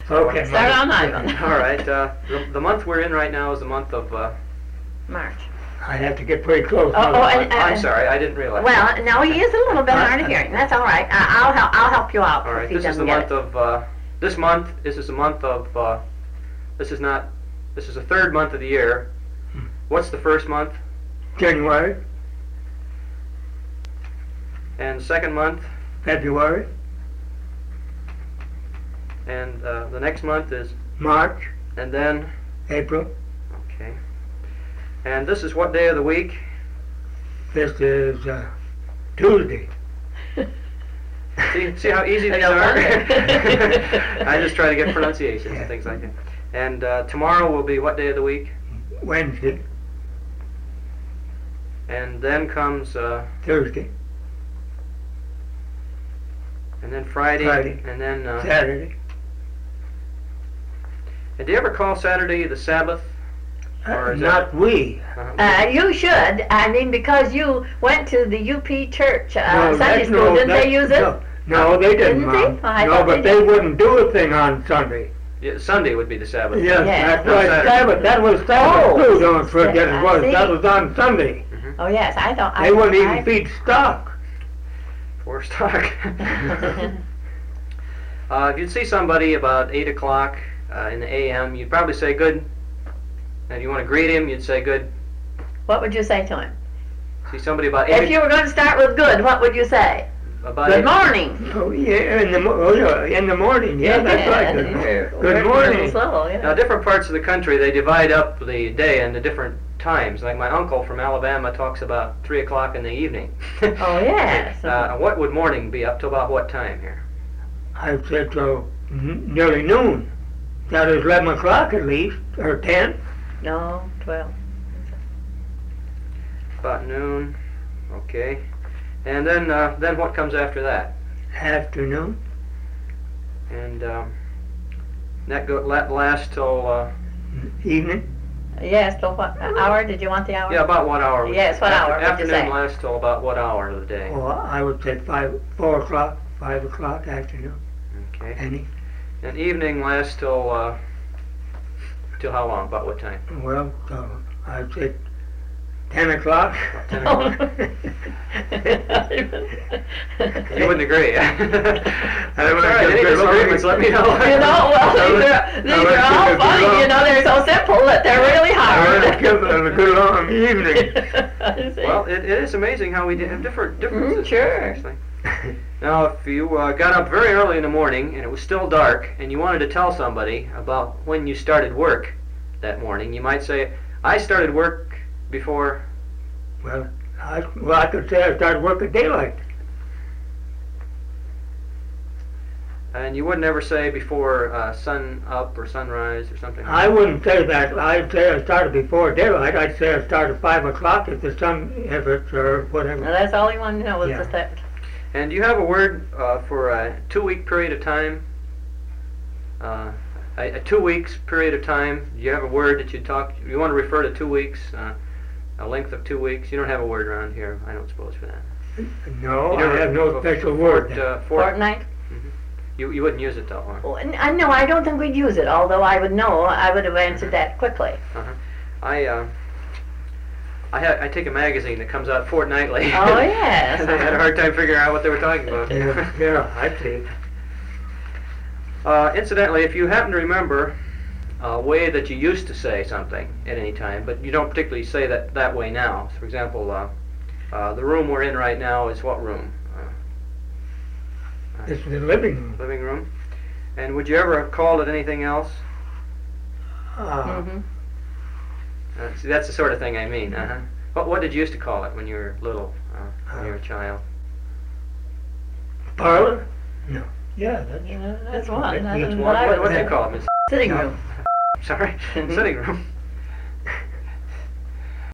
Okay. Start on Ivan. All right. The month we're in right now is the month of. March. I'd have to get pretty close. I'm sorry, I didn't realize. Well, no, he is a little bit hard of hearing. That's all right. I'll help you out. All right. If he This is the doesn't get month it. of. This month. This is the month of. This is not. This is the third month of the year. What's the first month? January, And the second month. February, And the next month is. March, And then. April. Okay. And this is what day of the week? This is Tuesday. See how easy these No are? wonder. I just try to get pronunciations and things like that. And tomorrow will be what day of the week? Wednesday, And then comes, Thursday, and then Friday, Friday. and then, Saturday. and do you ever call Saturday the Sabbath? Or is Not we. You should. I mean, because you went to the UP church No, Sunday that's school, no- didn't that- they use it? No, they didn't, Didn't they? Mom. Oh, I No, thought but they they did. wouldn't do a thing on Sunday. Yeah, Sunday would be the Sabbath. Yes, Yeah. that's right. Saturday. Sabbath. That was Sabbath Oh. too. Don't forget it was. See? That was on Sunday. Oh yes, I thought. They wouldn't even feed stock. Poor stock. If you'd see somebody about 8 o'clock in the a.m., you'd probably say good. And if you want to greet him, you'd say good. What would you say to him? See somebody about 8 If you were going to start with good, what would you say? about Good 8 morning. Oh yeah, in the morning. Yeah, that's right. Good morning. Slow, Now, yeah. different parts of the country, they divide up the day into different times. Like my uncle from Alabama talks about 3 o'clock in the evening. Oh yes. What would morning be up to about what time here? I said till nearly noon. That is 11 o'clock at least, or 10. No, 12. About noon. Okay. And then what comes after that? Afternoon. And that lasts till Evening. Yes. Till what hour? Did you want the hour? yeah, about what hour? Yes, what hour would you Afternoon say? lasts till about what hour of the day? Or I would say 4 o'clock, 5 o'clock afternoon. Okay. Any. And evening lasts till how long? About what time? Well, I'd say 10 o'clock. 10 o'clock. You wouldn't agree. I would Sorry, any just be disagreements, let me know. You know, well, these are all funny. You know, they're so simple that they're really I would hard. give them a good long evening. See? Well, it is amazing how we have differences. Sure. Actually. Now, if you got up very early in the morning and it was still dark and you wanted to tell somebody about when you started work that morning, you might say, I started work before... Well, I could say I started work at daylight. And you wouldn't ever say before sun up or sunrise or something like I that? wouldn't say that. I'd say I started before daylight. I'd say I started 5 o'clock if the sun, if it's or whatever. Now, that's all you want to know is Yeah. just that. And do you have a word for a 2-week period of time? A 2 weeks period of time? Do you have a word that you want to refer to 2 weeks? A length of 2 weeks? You don't have a word around here, I don't suppose, for that. No, You never- I have no special word. Fortnight? You wouldn't use it though, huh? Well, no, I don't think we'd use it. Although I would know, I would have answered that quickly. I take a magazine that comes out fortnightly. Oh yes. And I had a hard time figuring out what they were talking about. Yeah, I'd say. Incidentally, if you happen to remember a way that you used to say something at any time, but you don't particularly say that way now. So for example, the room we're in right now is what room? This is the living room. Living room. And would you ever have called it anything else? Mhm. See, that's the sort of thing I mean. What did you used to call it when you were little, when you were a child? Parlor? No. Yeah, That's one. That's That's one. what I would What do say. you call it, Miss? Sitting No. room. Sorry, sitting room.